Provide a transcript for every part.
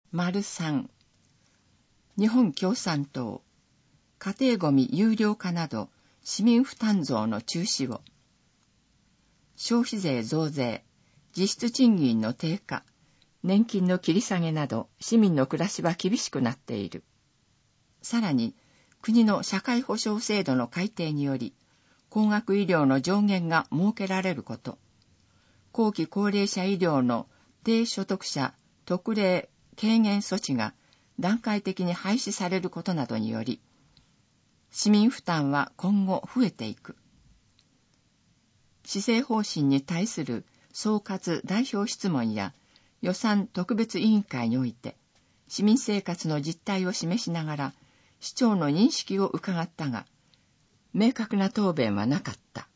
3、日本共産党、家庭ごみ有料化など市民負担増の中止を、消費税増税、実質賃金の低下、年金の切り下げなど市民の暮らしは厳しくなっている。さらに、国の社会保障制度の改定により、高額医療の上限が設けられること、後期高齢者医療の低所得者特例軽減措置が段階的に廃止されることなどにより、市民負担は今後増えていく。施政方針に対する総括代表質問や予算特別委員会において、市民生活の実態を示しながら、市長の認識を伺ったが、明確な答弁はなかった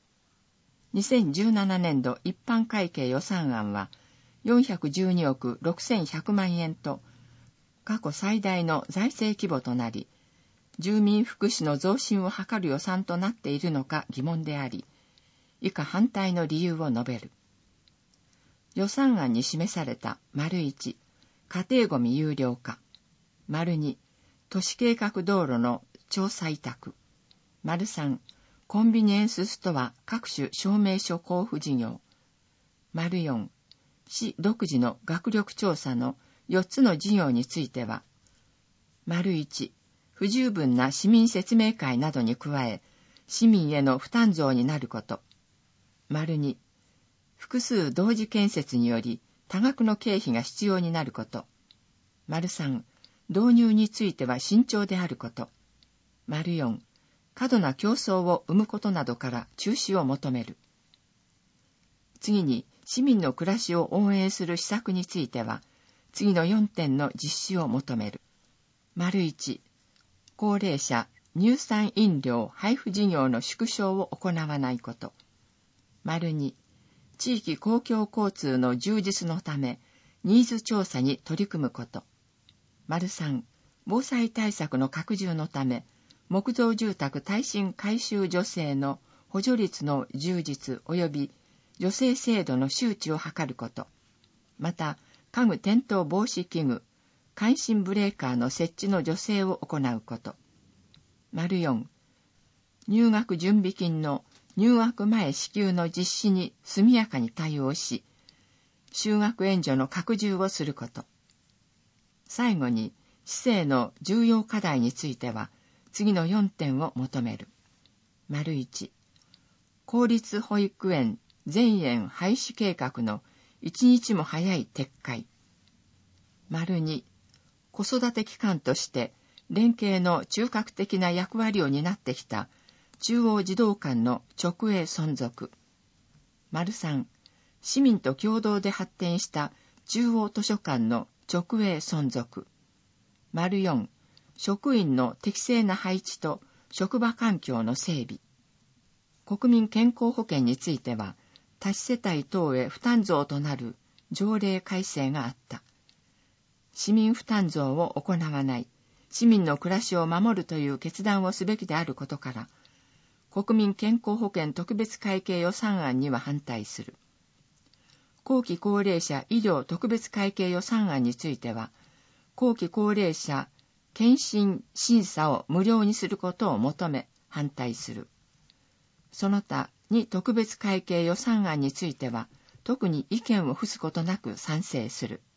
。2017年度一般会計予算案は412億6100万円と過去最大の財政規模となり、住民福祉の増進を図る予算となっているのか疑問であり、以下反対の理由を述べる。予算案に示された 1、家庭ごみ有料化、2、都市計画道路の調査委託、3、コンビニエンスストア各種証明書交付事業、4、市独自の学力調査の4つの事業については、1、不十分な市民説明会などに加え、市民への負担増になること、2、複数同時建設により多額の経費が必要になること、3、導入については慎重であること、4、過度な競争を生むことなどから中止を求める。次に、市民の暮らしを応援する施策については、次の4点の実施を求める。1、高齢者乳酸飲料配布事業の縮小を行わないこと。2、地域公共交通の充実のため、ニーズ調査に取り組むこと。3、防災対策の拡充のため、木造住宅耐震改修助成の補助率の充実及び助成制度の周知を図ること。また、家具転倒防止器具、感震ブレーカーの設置の助成を行うこと。4、入学準備金の入学前支給の実施に速やかに対応し、就学援助の拡充をすること。最後に、市政の重要課題については、次の4点を求める。1、公立保育園全園廃止計画の1日も早い撤回。2、子育て機関として連携の中核的な役割を担ってきた中央児童館の直営存続。3、市民と共同で発展した中央図書館の直営存続。4、職員の適正な配置と職場環境の整備。国民健康保険については、多子世帯等へ負担増となる条例改正があった。市民負担増を行わない、市民の暮らしを守るという決断をすべきであることから、国民健康保険特別会計予算案には反対する。後期高齢者医療特別会計予算案については、後期高齢者検診審査を無料にすることを求め反対する。その他に特別会計予算案については、特に意見を付すことなく賛成する。